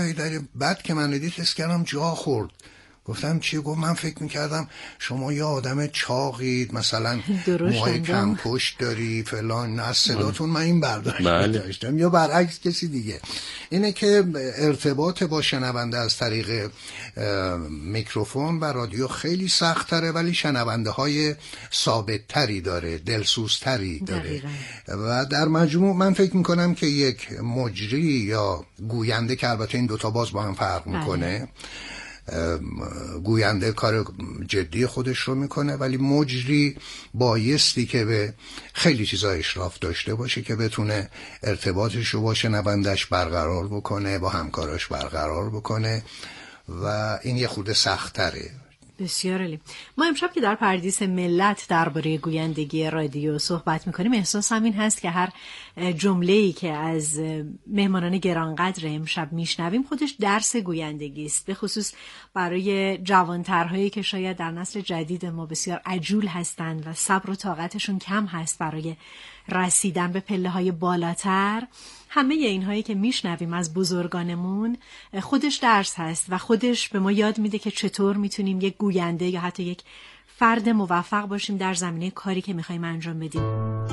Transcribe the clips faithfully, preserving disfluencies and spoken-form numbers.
بعد که من دید حس کردم جا خورد. گفتم چی؟ گفت من فکر میکردم شما یه آدم چاقید، مثلا موهای کم پشت داری فلان، از صداتون من این برداشت داشتم، یا برعکس کسی دیگه. اینه که ارتباط با شنونده از طریق میکروفون و رادیو خیلی سخت تره، ولی شنونده های ثابت تری داره، دلسوز تری داره. و در مجموع من فکر میکنم که یک مجری یا گوینده، که البته این دوتا باز با هم فرق میکنه، گوینده کار جدی خودش رو میکنه، ولی مجری بایستی که به خیلی چیزا اشراف داشته باشه که بتونه ارتباطش رو با شنوندش برقرار بکنه، با همکاراش برقرار بکنه، و این یه خورده سخت تره. بسیار عالی. ما امشب که در پردیس ملت درباره گویندگی رادیو صحبت میکنیم، احساس همین هست که هر جمله‌ای که از مهمانان گرانقدر امشب میشنویم خودش درس گویندگی است، به خصوص برای جوانترهایی که شاید در نسل جدید ما بسیار عجول هستند و صبر و طاقتشون کم هست برای رسیدن به پله‌های بالاتر. همه اینهایی که میشنویم از بزرگانمون خودش درس هست و خودش به ما یاد میده که چطور میتونیم یک گوینده یا حتی یک فرد موفق باشیم در زمینه کاری که میخوایم انجام بدیم.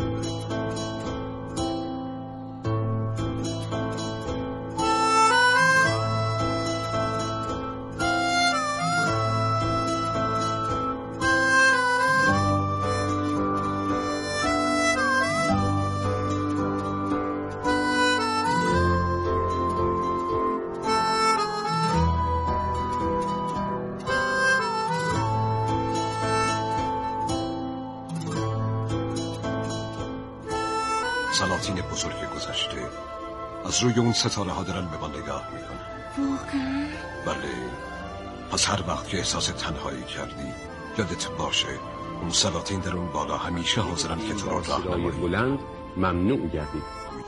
سلاطین بزرگ گذشته از روی اون ستاره ها دارن به ما نگاه میکنن. واقعا؟ بله. پس هر وقت که احساس تنهایی کردی یادت باشه اون سلاطین در اون بالا همیشه حاضرن که تو رو راهنمایی بلند ممنوع گردید.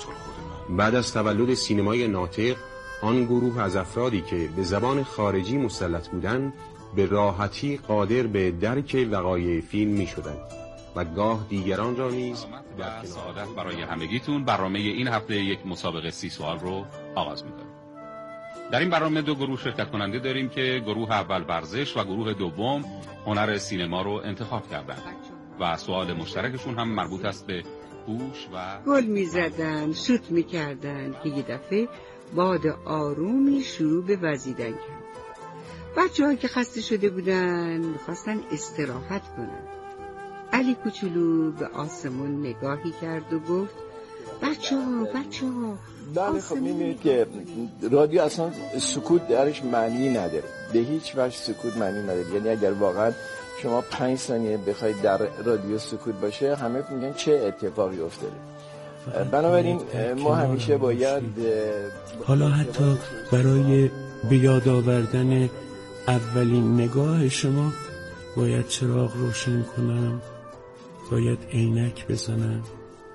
بعد از تولد سینمای ناطق، آن گروه از افرادی که به زبان خارجی مسلط بودند به راحتی قادر به درک وقایع فیلم می شدند و گاه دیگران را نیز در سعادت برای همگیتون برنامه این هفته یک مسابقه سی سوال رو آغاز می‌کنیم. در این برنامه دو گروه شرکت کننده داریم که گروه اول ورزش و گروه دوم هنر سینما رو انتخاب کردند و سوال مشترکشون هم مربوط است به هوش و گل می‌زدن، شوت می‌کردن که یه دفعه باد آرومی شروع به وزیدن کرد. بچه‌ها که خسته شده بودن می‌خواستن استراحت کنن. علی کوچولو به آسمون نگاهی کرد و گفت بچه ها بچه ها بله. خب می‌بینید که رادیو اصلا سکوت درش معنی نداره، به هیچ وجه سکوت معنی نداره. یعنی اگر واقعا شما پنج ثانیه بخواید در رادیو سکوت باشه همه میگن چه اتفاقی افتاده. بنابراین ما همیشه باید حالا حتی برای به یاد آوردن اولین نگاه شما باید چراغ روشن کنم، باید عینک بزنم،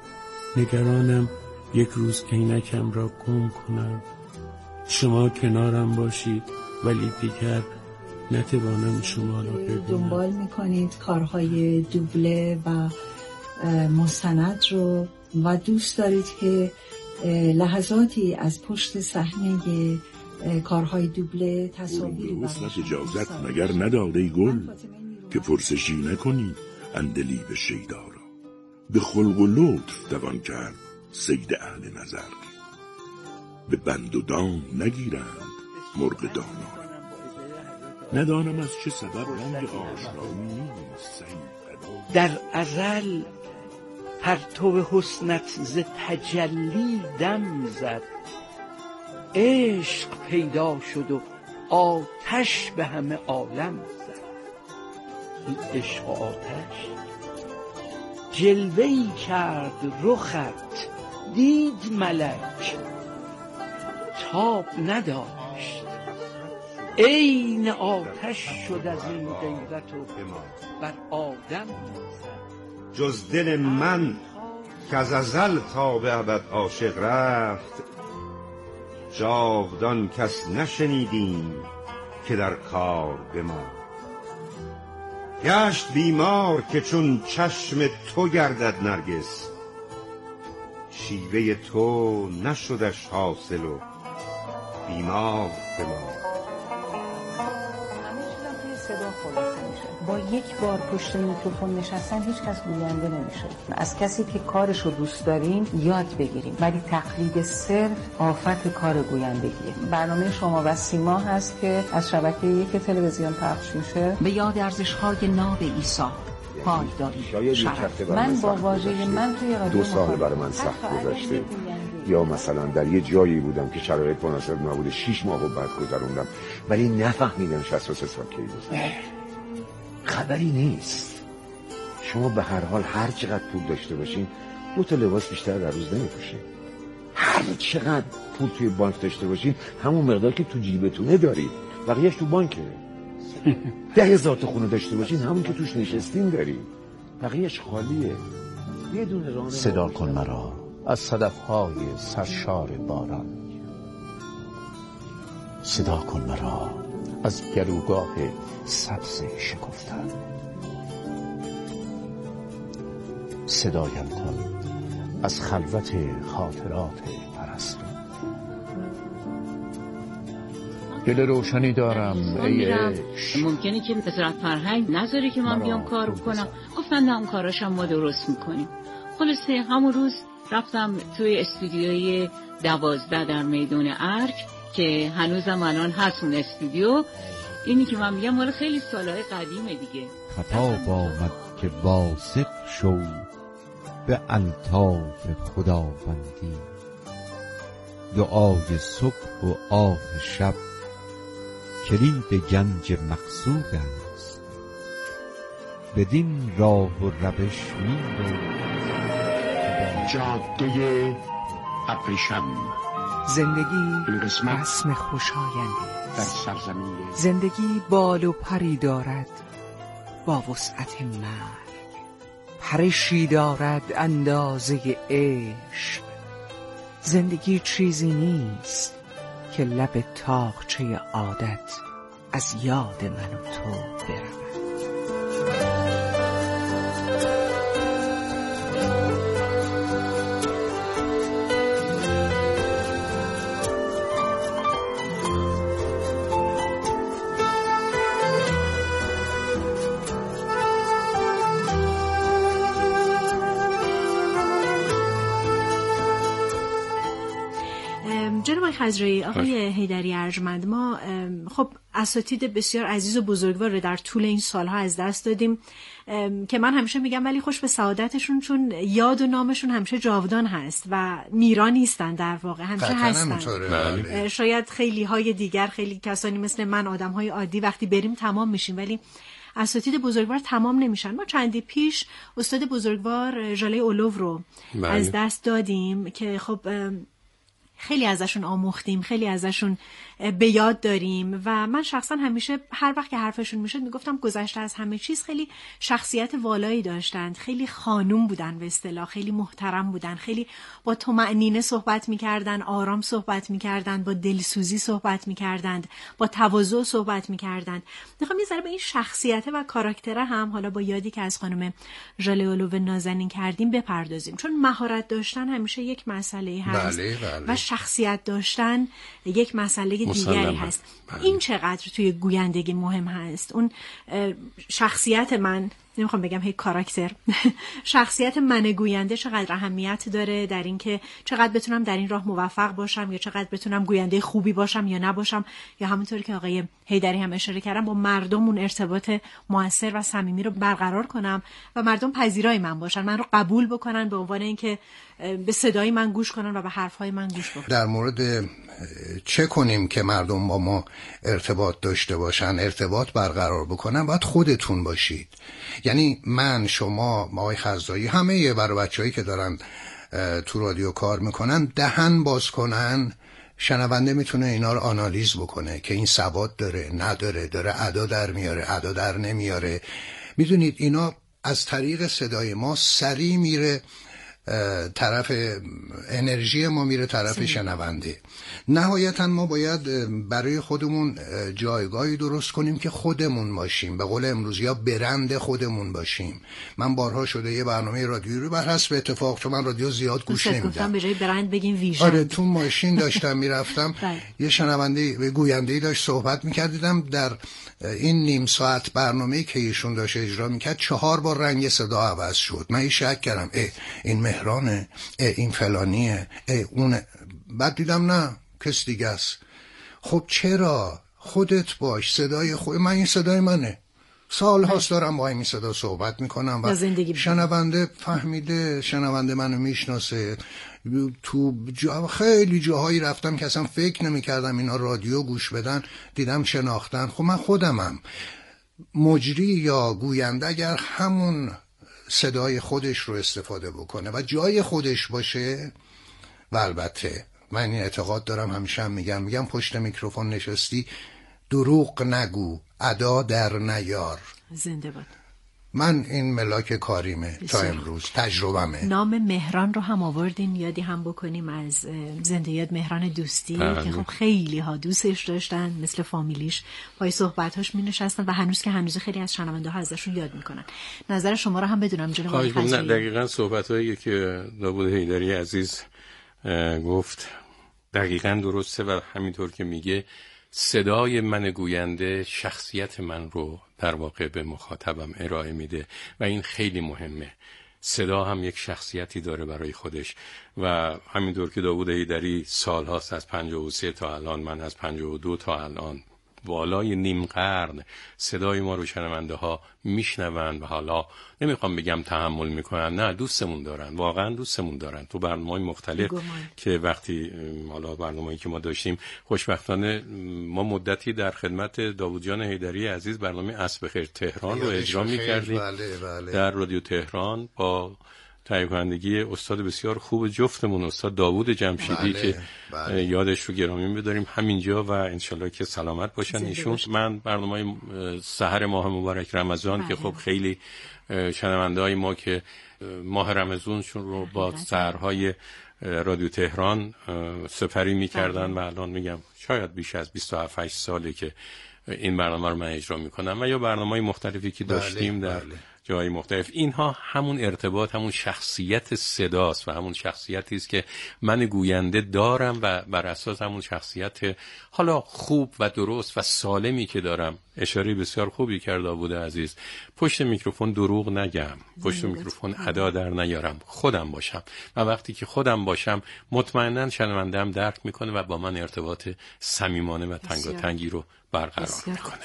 نگرانم یک روز عینکم را گم کنم. شما کنارم باشید ولی دیگر نتوانم شما را ببینم. دنبال میکنید کارهای دوبله و مستند رو و دوست دارید که لحظاتی از پشت صحنه کارهای دوبله تصاویری برای اجازت مگر نداده گل که پرسشی نکنی اندلی به شیدا را. به خلق و لطف دوان کرد صید اهل نظر، به بند و دام نگیرند مرغ دانا. ندانم از چه سبب رنگ آشنایی نیست. در ازل پرتو حسنت ز تجلی دم زد، عشق پیدا شد و آتش به همه عالم زد. این عشق و آتش جلوه‌ای کرد رخت، دید ملک تاب نداشت، عین آتش شد از این غیرت و بر آدم زد. جز دل من که از ازل تا به ابد عاشق رفت، جاودان کس نشنیدیم که در کار بماند. گشت بیمار که چون چشم تو گردد نرگس، شیوه تو نشدش حاصل و بیمار بمان. صدا خلاصه میشه. با یک بار پشت میکروفون نشستن هیچ کس گوینده نمیشه. از کسی که کارشو دوست دارین یاد بگیریم، ولی تقلید صرف آفت کار گویندگیه. برنامه شما و سیما هست که از شبکه یک تلویزیون پخش میشه به یاد ارزش‌های ناب عیسی. پایداری شرف. من با واژه من توی رادیو دو سال برای من سخت گذشته، یا مثلا در یه جایی بودم که شرایط مناسب نبوده، شیش ماه رو بعد گذروندم ولی نفهمیدم شصت و سه سال کی گذشت. خبری نیست. شما به هر حال هر چقدر پول داشته باشین دو تا لباس بیشتر در روز نمیپوشین. هر چقدر پول توی بانک داشته باشین همون مقدار که تو جیبتونه دارید، بقیه‌اش تو بانکه. ده هزار تا خونه داشته باشین همون که توش نشستین دارید، بقیه‌اش خالیه. یه دونه راه. صدا کن مرا از صدف‌های سرشار باران، صدا کن مرا از گلوگاه سبز شکفتن، صدایم کن از خلوت خاطرات پرستو. دل روشنی دارم ای عشق. ممکنه که وزارت فرهنگ نذاره که من بیام کار بکنم. گفتن نه، اون کاراشم ما درست میکنیم. خلاصه همون روز رفتم توی استودیوی دوازده در میدون ارگ که هنوزم الان هست اون استودیو. اینی که من میگم مال خیلی سالهای قدیمه دیگه. خطاب آمد که واثق شو به الطاف خداوندی، دعای صبح و آه شب کلید گنج مقصود است. بدین راه و روش میرو جاده ابریشم. زندگی رسم خوشایندی در سرزمین. زندگی بال و پری دارد با وسعت مرگ، پرشی دارد اندازه عشق. زندگی چیزی نیست که لب تاقچه عادت از یاد من و تو برود. جناب خضرایی، آقای حیدری ارجمند، ما خب اساتید بسیار عزیز و بزرگوار رو در طول این سالها از دست دادیم که من همیشه میگم ولی خوش به سعادتشون، چون یاد و نامشون همیشه جاودان هست و میرا نیستن، در واقع همیشه هستن. شاید خیلی های دیگر، خیلی کسانی مثل من، آدم های عادی، وقتی بریم تمام میشیم ولی اساتید بزرگوار تمام نمیشن. ما چندی پیش استاد بزرگوار ژاله اولو رو بله. از دست دادیم که خب خیلی ازشون آموختیم، خیلی ازشون به یاد داریم و من شخصا همیشه هر وقت که حرفشون میشد میگفتم گذشته از همه چیز خیلی شخصیت والایی داشتند، خیلی خانوم بودن به اصطلاح، خیلی محترم بودن، خیلی با طمأنینه صحبت میکردن، آرام صحبت میکردن، با دلسوزی صحبت میکردند، با تواضع صحبت میکردند. میخوام یه ذره به این شخصیت و کاراکتر هم حالا با یادی که از خانم ژاله اولو نازنین کردیم بپردازیم، چون مهارت داشتن همیشه یک مسئله هست بله، بله. و شخصیت داشتن یک مسئله دیگری هست. بله. این چقدر توی گویندگی مهم هست. اون شخصیت من، نمیخوام بگم هی کاراکتر، شخصیت من گوینده چقدر اهمیت داره در این که چقدر بتونم در این راه موفق باشم یا چقدر بتونم گوینده خوبی باشم یا نباشم، یا همونطوری که آقای حیدری هم اشاره کردن با مردم اون ارتباط موثر و صمیمی رو برقرار کنم و مردم پذیرای من باشن، من رو قبول بکنن به عنوان اینکه به صدای من گوش کنن و به حرفهای من گوش بدن. در مورد چه کنیم که مردم با ما ارتباط داشته باشن، ارتباط برقرار بکنن، باید خودتون باشید. یعنی من، شما، آقای خضرایی، همه برای بچه‌هایی که دارن تو رادیو کار میکنن دهن باز کنن، شنونده میتونه اینا رو آنالیز بکنه که این ثبات داره نداره، داره ادا در میاره ادا در نمیاره. میدونید اینا از طریق صدای ما سریع میره طرف انرژی ما میره طرف شنونده. نهایتا ما باید برای خودمون جایگاهی درست کنیم که خودمون باشیم، به قول امروزی ها برند خودمون باشیم. من بارها شده یه برنامه رادیویی رو بر حسب اتفاق، چون من رادیو زیاد گوش نمیدم، گفتم به جای برند بگیم ویژن. آره تو ماشین داشتم میرفتم یه شنونده گوینده‌ای داشت صحبت می‌کرد، دیدم در این نیم ساعت برنامه‌ای که ایشون داشت اجرا می‌کرد چهار بار رنگ صدا عوض شد. من این شک کردم اه این مهرانه، اه این فلانیه، اه اون. بعد دیدم نه کس دیگه است. خب چرا؟ خودت باش، صدای خود من، این صدای منه، سال هاست دارم با این صدا صحبت میکنم و شنونده فهمیده، شنونده منو میشناسه. تو جا خیلی جاهایی رفتم که اصلا فکر نمیکردم اینا رادیو گوش بدن، دیدم شناختن. خب من خودمم. مجری یا گوینده اگر همون صدای خودش رو استفاده بکنه و جای خودش باشه، و البته من این اعتقاد دارم، همیشه هم میگم میگم پشت میکروفون نشستی دروغ نگو، ادا در نیار. زنده باد. من این ملاک کاریمه تا امروز، تجربمه. نام مهران رو هم آوردین، یادی هم بکنیم از زنده یاد مهران دوستی بله. که خب خیلی ها دوستش داشتن، مثل فامیلیش پای صحبتاش می نشستن و هنوز که هنوز خیلی از شنونده ها ازشون یاد میکنن. نظر شما رو هم بدونم جناب آقای فضلی. دقیقاً صحبت هایی که داوود حیدری عزیز گفت دقیقاً درسته و همینطور که میگه صدای من گوینده شخصیت من رو در واقع به مخاطبم ارائه میده و این خیلی مهمه. صدا هم یک شخصیتی داره برای خودش و همینطور که داوود حیدری سال هاست، از پنجاه و سه تا الان، من از پنجاه و دو تا الان، بالای نیم قرن صدای ما رو شنونده ها میشنون و حالا نمیخوام بگم تحمل میکنن، نه دوستمون دارن، واقعا دوستمون دارن. تو برنامه‌های مختلف که وقتی حالا برنامه‌ای که ما داشتیم، خوشبختانه ما مدتی در خدمت داوود جان حیدری عزیز برنامه اسب خیر تهران رو اجرا میکردیم بله، بله. در رادیو تهران با تهیه کنندگی استاد بسیار خوب جفتمون، استاد داوود جمشیدی بله، که بله. یادش رو گرامی بداریم همینجا و انشالله که سلامت باشن ایشون. من برنامه سحر ماه مبارک رمضان بله. که خب خیلی شنونده های ما که ماه رمضانشون رو با سحرهای رادیو تهران سپری میکردن و الان میگم شاید بیش از بیست و هفت ساله که این برنامه رو من اجرا میکنم و یا برنامه‌های مختلفی که داشتیم بله، در بله. جای مختلف. اینها همون ارتباط، همون شخصیت صداست و همون شخصیتی است که من گوینده دارم و بر اساس همون شخصیت حالا خوب و درست و سالمی که دارم. اشاره بسیار خوبی کرد داوود عزیز. پشت میکروفون دروغ نگم، پشت میکروفون ادا در نیارم، خودم باشم و وقتی که خودم باشم مطمئنا شنونده‌ام درک میکنه و با من ارتباط صمیمانه و تنگاتنگی رو برقرار میکنه.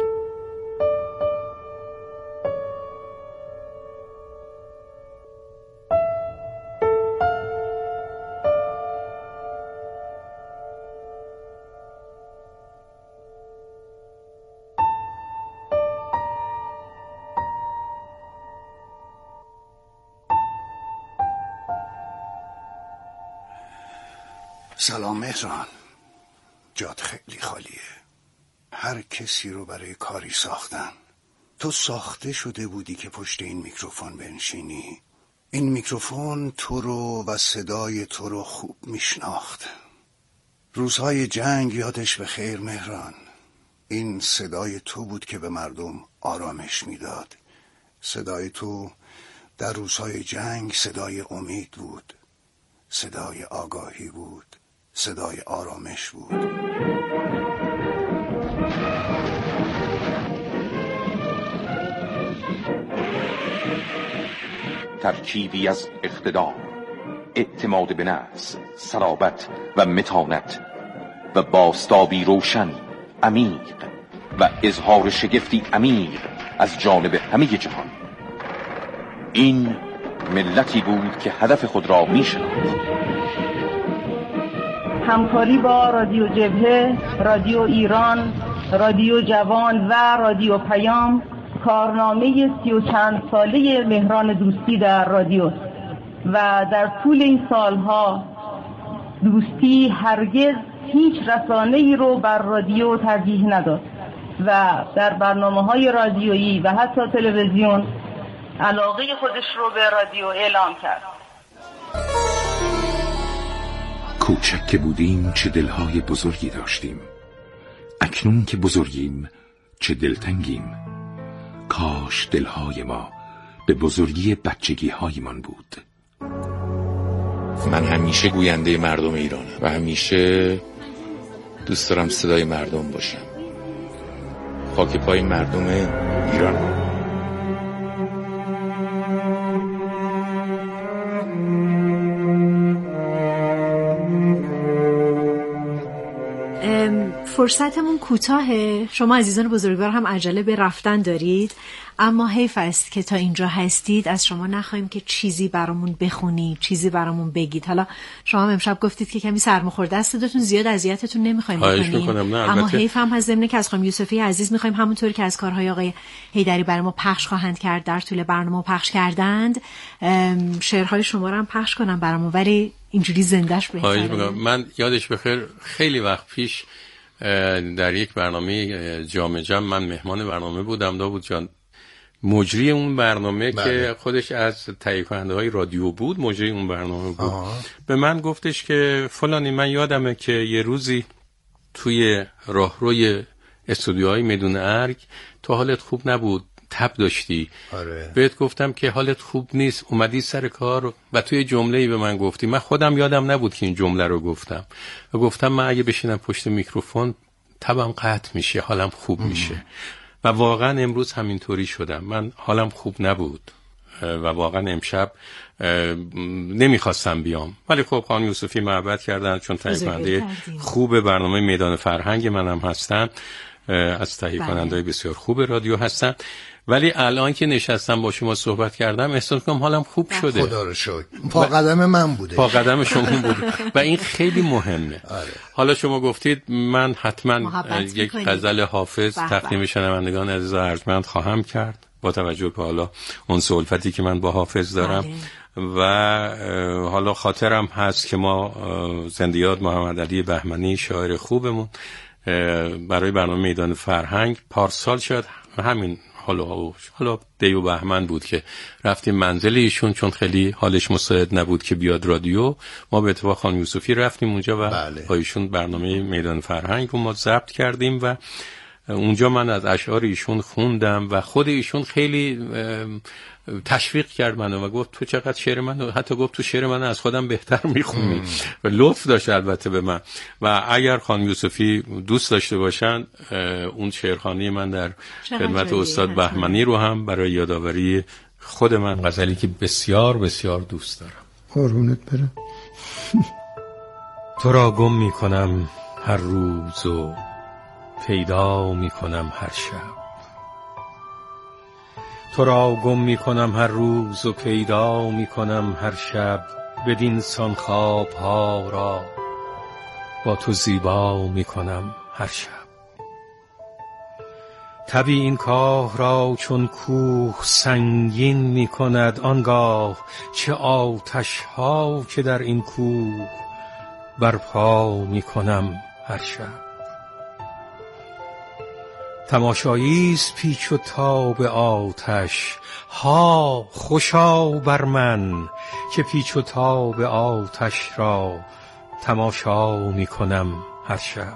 سلام مهران، جات خیلی خالیه. هر کسی رو برای کاری ساختن. تو ساخته شده بودی که پشت این میکروفون بنشینی. این میکروفون تو رو و صدای تو رو خوب میشناخت. روزهای جنگ یادش به خیر مهران. این صدای تو بود که به مردم آرامش میداد. صدای تو در روزهای جنگ صدای امید بود، صدای آگاهی بود، صدای آرامش بود. ترکیبی از اقتدار، اعتماد به نفس، صلابت و متانت و بازتابی روشن، عمیق و اظهار شگفتی عمیق از جانب همه جهان. این ملتی بود که هدف خود را می‌شناخت. همکاری با رادیو جبهه، رادیو ایران، رادیو جوان و رادیو پیام کارنامه سی و چند ساله مهران دوستی در رادیو و در طول این سالها دوستی هرگز هیچ رسانه‌ای رو بر رادیو ترجیح نداد و در برنامه‌های رادیویی و حتی تلویزیون علاقه خودش رو به رادیو اعلام کرد. کوچک که بودیم چه دلهای بزرگی داشتیم، اکنون که بزرگیم چه دلتنگیم. کاش دلهای ما به بزرگی بچگی هایمان بود. من همیشه گوینده مردم ایرانم و همیشه دوست دارم صدای مردم باشم. خاک پای مردم ایران. فرصتمون کوتاهه، شما عزیزان بزرگوار هم عجله به رفتن دارید، اما حیف است که تا اینجا هستید از شما نخواهیم که چیزی برامون بخونید، چیزی برامون بگید. حالا شما امشب گفتید که کمی سرماخورده است، صداتون زیاد اذیتتون نمی‌خوایم بکنیم، اما حیف هم هست ضمن که از خانم یوسفی عزیز می‌خوایم همونطوری که از کارهای آقای حیدری برای ما پخش خواهند کرد در طول برنامه پخش کردند، شعرهای شما رو هم پخش کنم برامون، ولی اینجوری زنده‌اش بهتره. من یادش بخیر خیلی وقت پیش در یک برنامه جام جم من مهمان برنامه بودم، داوود جان مجری اون برنامه بله. که خودش از تهیه کننده های رادیو بود، مجری اون برنامه بود. آه. به من گفتش که فلانی من یادمه که یه روزی توی راهروی استودیوهای میدون ارگ تو حالت خوب نبود، تب داشتی. آره. بهت گفتم که حالت خوب نیست، اومدی سر کار و توی جمله‌ای به من گفتی، من خودم یادم نبود که این جمله رو گفتم و گفتم من اگه بشینم پشت میکروفون تبم قطع میشه، حالم خوب ام. میشه و واقعا امروز همینطوری شدم. من حالم خوب نبود و واقعا امشب نمیخواستم بیام، ولی خب خانم یوسفی محبت کردن چون تهیه کننده خوب برنامه میدان فرهنگ منم هستن، از تهیه کننده بسیار خوب رادیو هستن. ولی الان که نشستم با شما صحبت کردم احساس کنم حالم خوب شده. خدا رو شکر. پا قدم من بوده. پا قدم شما بوده و این خیلی مهمه. آره. حالا شما گفتید من حتما یک غزل حافظ تقدیم شنوندگان عزیز و ارجمند خواهم کرد با توجه به حالا اون سلفتی که من با حافظ دارم. بله. و حالا خاطرم هست که ما زندیات محمد علی بهمنی شاعر خوبمون برای برنامه میدان فرهنگ پارسال شد همین حالا حالا دیو بهمن بود که رفتیم منزل ایشون، چون خیلی حالش مساعد نبود که بیاد رادیو، ما به اتفاق خانم یوسفی رفتیم اونجا و بله. با ایشون برنامه میدان فرهنگ رو ما ضبط کردیم و اونجا من از اشعار ایشون خوندم و خود ایشون خیلی تشویق کرد منو و گفت تو چقدر شعر منو، حتی گفت تو شعر منو از خودم بهتر میخونی و لطف داشت البته به من. و اگر خانم یوسفی دوست داشته باشن اون شعرخوانی من در خدمت استاد بهمنی رو هم برای یادآوری خود من، غزلی که بسیار بسیار دوست دارم. قربونت برم. تو را گم میکنم هر روز و پیدا میکنم هر شب، تو را گم میکنم هر روز و پیدا میکنم هر شب، بدین سان خواب ها را با تو زیبا میکنم هر شب. تبی این کاه را چون کوه سنگین میکند، آنگاه چه آتش ها که در این کوه برپا میکنم هر شب. تماشاییست پیچ و تاب آتش، ها خوشا بر من که پیچ و تاب آتش را تماشا می کنم هر شب.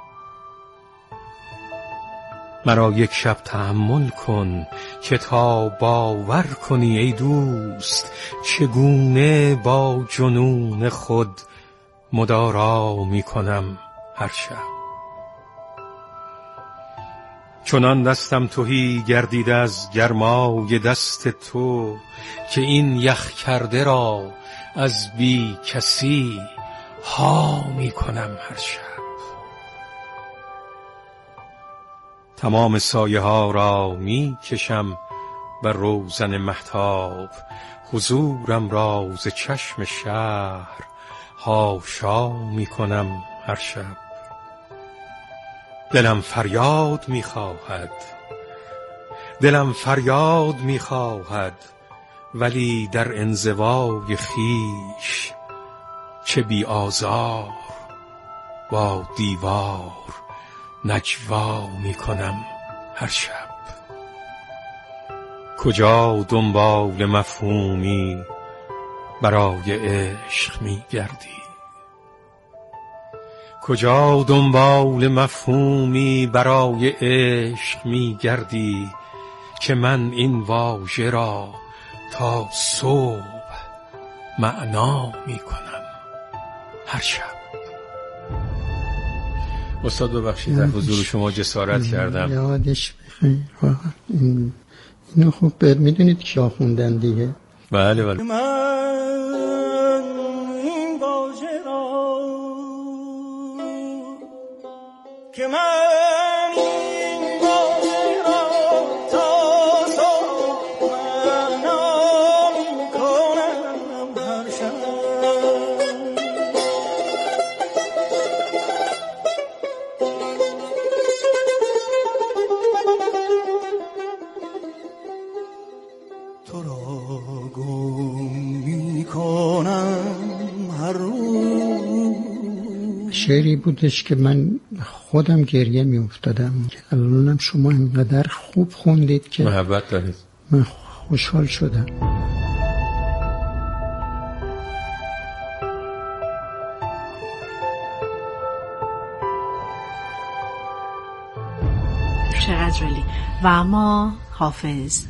مرا یک شب تحمل کن که تا باور کنی ای دوست، چگونه با جنون خود مدارا می کنم هر شب. چنان دستم تهی گردید از گرمای دست تو، که این یخ کرده را از بی کسی ها می کنم هر شب. تمام سایه ها را می کشم بر روزن مهتاب، حضورم را ز چشم شهر حاشا می کنم هر شب. دلم فریاد می خواهد، دلم فریاد می خواهد، ولی در انزوای خیش چه بی آزار با دیوار نجوا می کنم هر شب. کجا دنبال مفهومی برای عشق می گردی، کجا دنبال مفهومی برای عشق می گردی که من این واژه را تا صبح معنا می کنم هر شب. استاد ببخشید در حضور شما جسارت کردم. یادش بخیر واقعا. این اینو خوب میدونید کیا خوندن دیگه. بله بله. که من این باده را تا صبح معنا میکنم هر شب. تو را گم میکنم هر روز. شعری بودش که من خودم گریه می افتادم. الانم شما اینقدر خوب خوندید که محبت دارید. من خوشحال شدم. چقدر عالی. و اما حافظ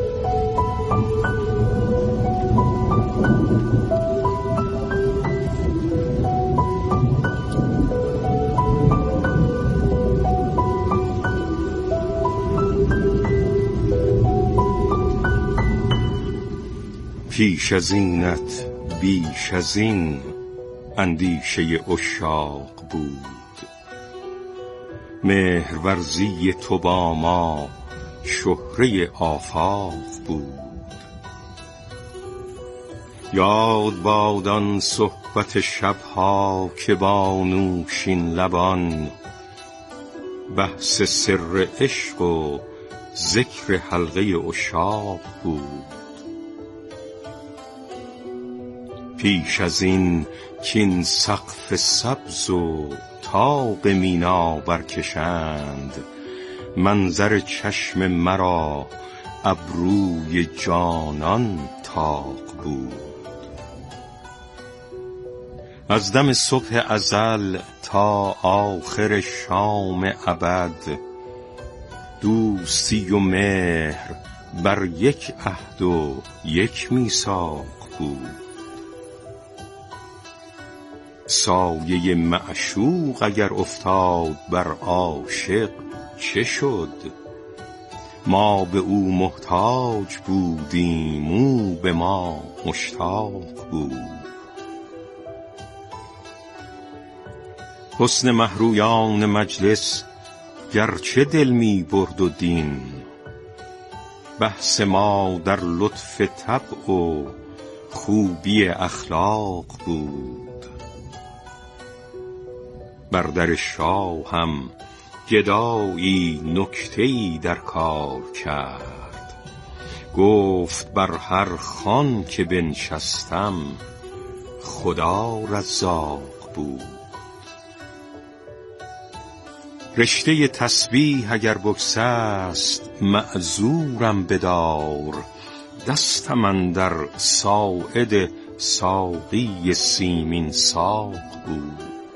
پیش از اینت بیش از این اندیشه عشاق بود، مهرورزی تو با ما شهره آفاق بود. یاد باد آن صحبت شبها که با نوشین لبان بحث سر عشق و ذکر حلقه عشاق بود. پیش از این کین سقف سبز و طاق مینا برکشند، منظر چشم مرا ابروی جانان طاق بود. از دم صبح ازل تا آخر شام ابد، دوستی و مهر بر یک عهد و یک میثاق بود. سایه معشوق اگر افتاد بر عاشق چه شد؟ ما به او محتاج بودیم، او به ما مشتاق بود. حسن مهرویان مجلس گرچه دل می برد و دین، بحث ما در لطف طبع و خوبی اخلاق بود. بر در شاه هم گدایی نکته‌ای در کار کرد، گفت بر هر خوان که بنشستم خدا رزاق بود. رشته تسبیح اگر بگسست معذورم بدار، دستم اندر ساعد ساقی سیمین ساق بود.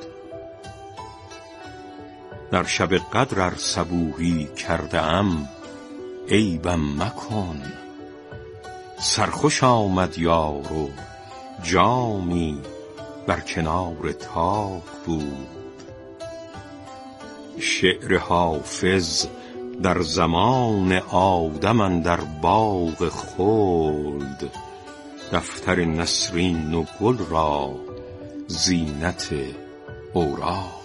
در شب قدر ار صبوحی کرده ام عیبم مکن، سرخوش آمد یار و جامی بر کنار طاق بود. شعر حافظ در زمان آدم اندر باغ خلد، دفتر نسرین و گل را زینت اوراق.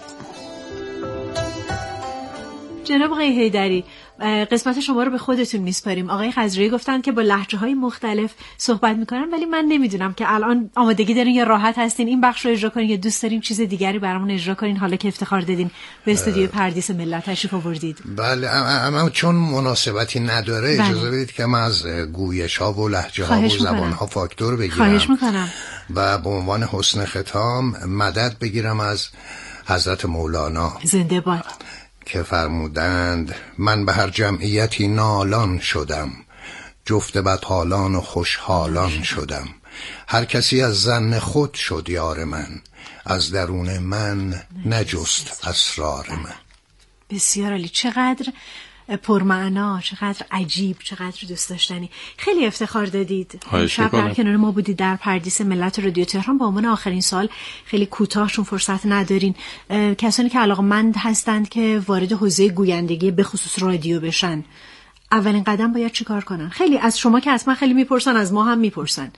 جناب آقای حیدری، قسمت شما رو به خودتون میسپاریم. آقای خضری گفتن که با لهجه‌های مختلف صحبت میکنن، ولی من نمیدونم که الان آمادگی دارین یا راحت هستین این بخش رو اجرا کنین یا دوست دارین چیز دیگری برامون اجرا کنین، حالا که افتخار دادین به استودیو پردیس ملت تشریف آوردید. بله، اما چون مناسبتی نداره بله. اجازه بدید که من از گویش‌ها و لهجه‌ها و زبان‌ها فاکتور بگیرم. خواهش میکنم. و به عنوان حسن ختام مدد بگیرم از حضرت مولانا زنده باد که فرمودند من به هر جمعیتی نالان شدم، جفت بدحالان و خوشحالان شدم. هر کسی از زن خود شد یار من، از درون من نجست اسرار من. بسیار عالی، چقدر پرمعنا، چقدر عجیب، چقدر دوست داشتنی. خیلی افتخار دادید. شب در کنار ما بودید در پردیس ملت رادیو تهران. با عنوان آخرین سال خیلی کوتاه چون فرصت ندارین، کسانی که علاقه‌مند هستند که وارد حوزه گویندگی به خصوص رادیو بشن، اولین قدم باید چیکار کنن؟ خیلی از شما که حتما خیلی میپرسن، از ما هم میپرسن،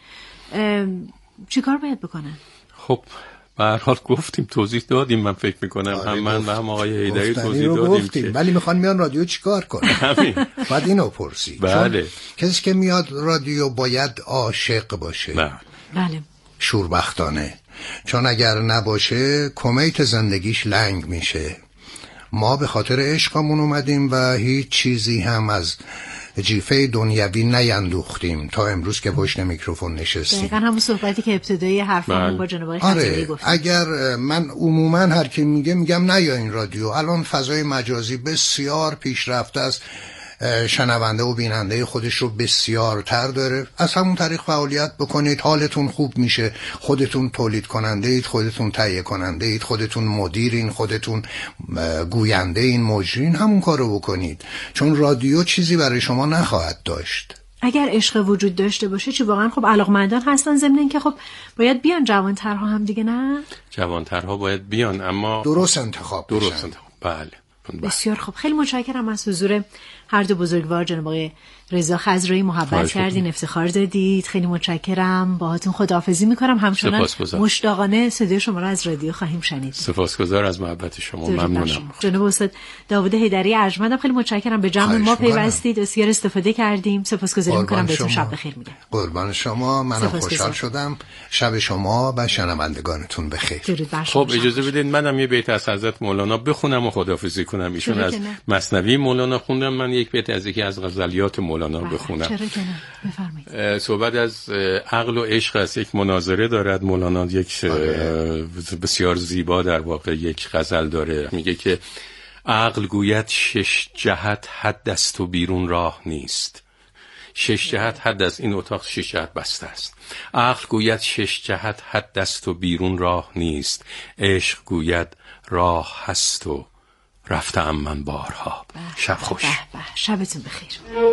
چیکار باید بکنن؟ خب به هر حال گفتیم، توضیح دادیم. من فکر میکنم هم من و هم آقای هیدری توضیح دادیم گفتیم که... ولی میخوان میان رادیو چیکار کنن؟ همین بعد اینو پرسی. بله. کسی که میاد رادیو باید عاشق باشه. بله. بله. شوربختانه، چون اگر نباشه کمیت زندگیش لنگ میشه. ما به خاطر عشقمون اومدیم و هیچ چیزی هم از جیفه دنیوی نیندوختیم تا امروز که پشت میکروفون نشستیم. دقیقاً همون صحبتی که ابتدای حرفمون با جناب آقای خطیبی گفتیم. اگر من عموما هر کی میگه میگم نه یا این رادیو الان فضای مجازی بسیار پیشرفته است، شنونده و بیننده خودش رو بسیار تر داره، از همون طریق فعالیت بکنید، حالتون خوب میشه. خودتون تولید کننده اید، خودتون تهیه کننده اید، خودتون مدیرین، خودتون گوینده این، مجرین، همون کارو بکنید، چون رادیو چیزی برای شما نخواهد داشت. اگر عشق وجود داشته باشه چی؟ واقعا خب علاقمندان هستن، ضمن اینکه خب باید بیان جوانترها هم دیگه، نه؟ جوانترها باید بیان، اما درست انتخاب درست انتخاب. بله. بسیار خوب، خیلی متشکرم از حضور هر دو بزرگوار. جناب آقای رضا خضرایی محبت کردین، افتخار دادید، خیلی متشکرم. باهاتون خداحافظی میکنم. همچنان مشتاقانه صدای شما را از رادیو خواهیم شنید. سپاسگزار از محبت شما، ممنونم. جناب استاد داوود حیدری ارجمندم، خیلی متشکرم، به جمع ما پیوستید، بسیار استفاده کردیم. سپاسگزاری میکنم، بهتون شب بخیر میگم. قربان شما، منم خوشحال شدم. شب شما و شنوندگانتون بخیر. خب اجازه بدید منم یه بیت از حضرت مولانا بخونم و خداحافظی کنم. ایشون از مثنوی مولانا خوندم، من یک بیت از یکی از غزلیات مولانا بخونم. چرا که نه؟ بفرمایید. صحبت از عقل و عشق است. یک مناظره دارد مولانا، یک بسیار زیبا در واقع یک غزل داره، میگه که عقل گوید شش جهت حد است و بیرون راه نیست. شش جهت حد است، این اتاق شش جهت بسته است. عقل گوید شش جهت حد است و بیرون راه نیست. عشق گوید راه هست و رفتم من بارها. شب خوش. به به. شبتون بخیر.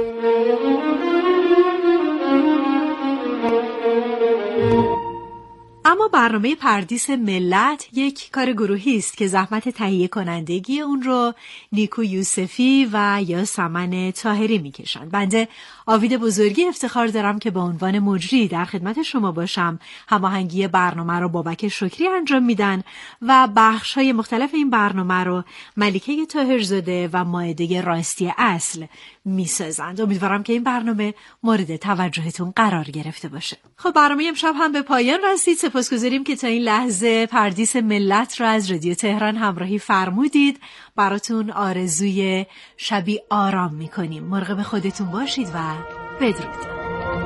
اما برنامه پردیس ملت یک کار گروهی است که زحمت تهیه کنندگی اون رو نیکو یوسفی و یا سمن طاهری میکشن. بنده آوید بزرگی افتخار دارم که به عنوان مجری در خدمت شما باشم. هماهنگی برنامه رو بابک شکری انجام میدن و بخش‌های مختلف این برنامه رو ملیکه طاهرزاده و مائده راستی اصل میسازند. امیدوارم که این برنامه مورد توجهتون قرار گرفته باشه. خب برنامه امشب هم به پایان رسید. سپاسگزاریم که تا این لحظه پردیس ملت رو از رادیو تهران همراهی فرمودید. براتون آرزوی شبی آرام میکنیم. مراقب خودتون باشید و بدرود.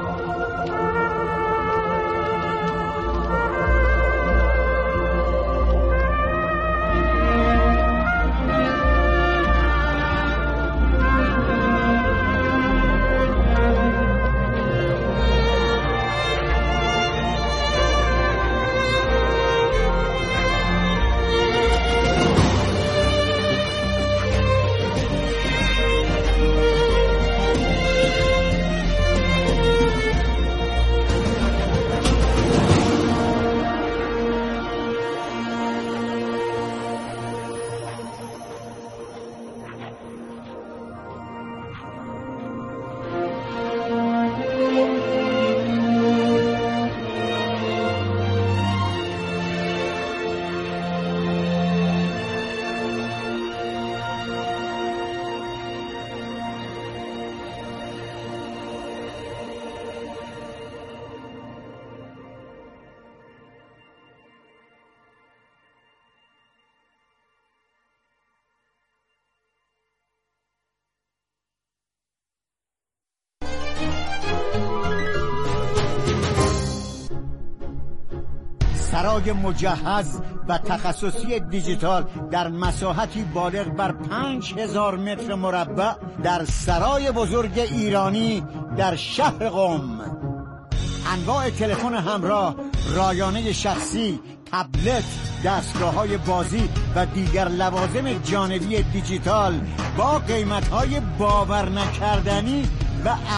سرای مجهز و تخصصی دیجیتال در مساحتی بالغ بر پنج هزار متر مربع در سرای بزرگ ایرانی در شهر قم. انواع تلفن همراه، رایانه شخصی، تبلت، دستگاه‌های بازی و دیگر لوازم جانبی دیجیتال با قیمت‌های باور نکردنی و